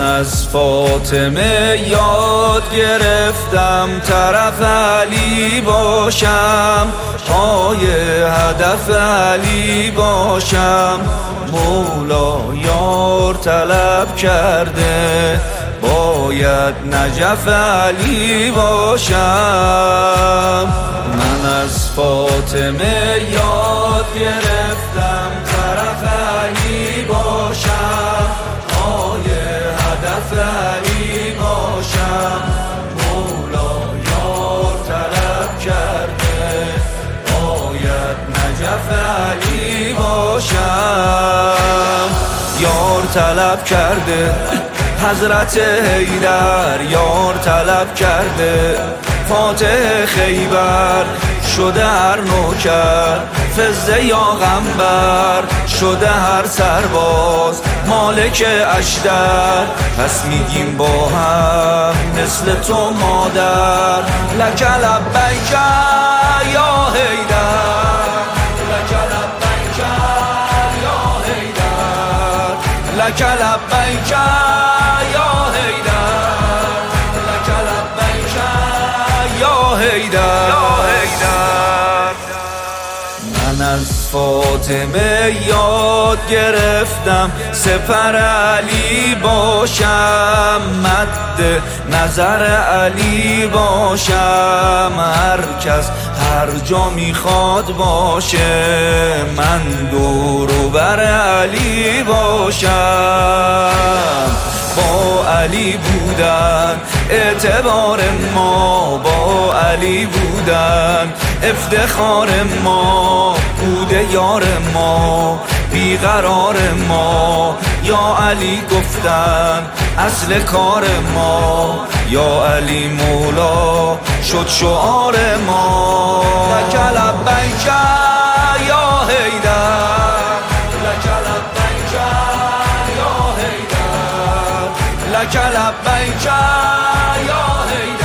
از فاطمه یاد گرفتم طرف علی باشم، پای هدف علی باشم. مولا یار طلب کرده باید نجف علی باشم. من از فاطمه یاد گرفتم طرف علی باشم، پای هدف علی باشم. مولا یار طلب کرده باید نجف علی باشم. یار طلب کرده حضرت حیدر، یار طلب کرده فاتح خیبر. شده هر نوکر فزه یا غنبر، شده هر سرباز مالک اشتر. پس میگیم با هم مثل تو مادر، لک لبیک یا حیدر، لک لبیک یا حیدر، لک لبیک یا حیدر، لک لبیک یا حیدر. من از فاطمه یاد گرفتم سپر علی باشم، مد نظر علی باشم. هر کس هر جا میخواد باشه، من دور و بر علی باشم. با علی بودن اعتبار ما، با علی بودن افتخار ما. بوده یار ما بیقرار ما، یا علی گفتن اصل کار ما. یا علی مولا شد شعار ما. لک لبیک یا حیدر، لک لبیک یا حیدر، لک لبیک یا حیدر.